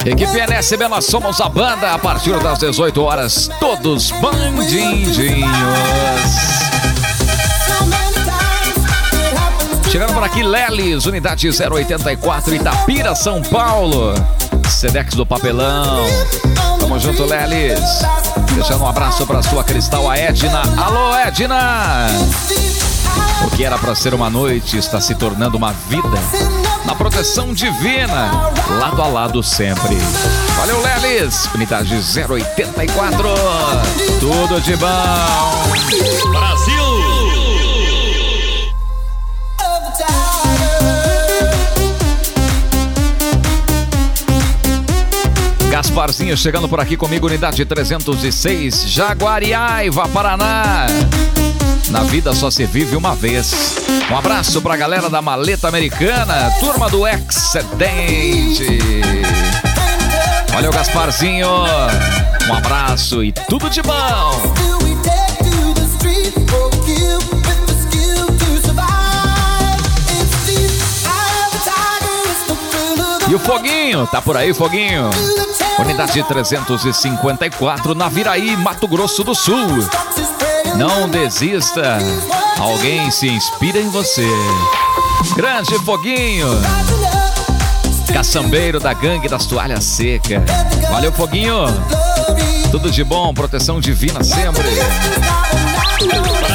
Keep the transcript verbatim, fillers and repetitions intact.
Equipe N S B, nós somos a banda. A partir das dezoito horas, todos bandidinhos. Chegando por aqui, Lelis, unidade zero oitenta e quatro, Itapira, São Paulo. Sedex do Papelão. Tamo junto, Lelis. Deixando um abraço pra sua Cristal, a Edna. Alô, Edna! O que era pra ser uma noite está se tornando uma vida. Na proteção divina, lado a lado sempre. Valeu, Lelis. Unidade zero oitenta e quatro. Tudo de bom. Brasil! Gasparzinho chegando por aqui comigo, unidade trezentos e seis, Jaguariaiva, Paraná. Na vida só se vive uma vez. Um abraço pra galera da Maleta Americana, turma do Excedente. Valeu, Gasparzinho. Um abraço e tudo de bom. E o Foguinho, tá por aí, Foguinho? Unidade trezentos e cinquenta e quatro, Naviraí, Mato Grosso do Sul. Não desista, alguém se inspira em você. Grande Foguinho, caçambeiro da gangue das toalhas secas. Valeu, Foguinho. Tudo de bom, proteção divina sempre.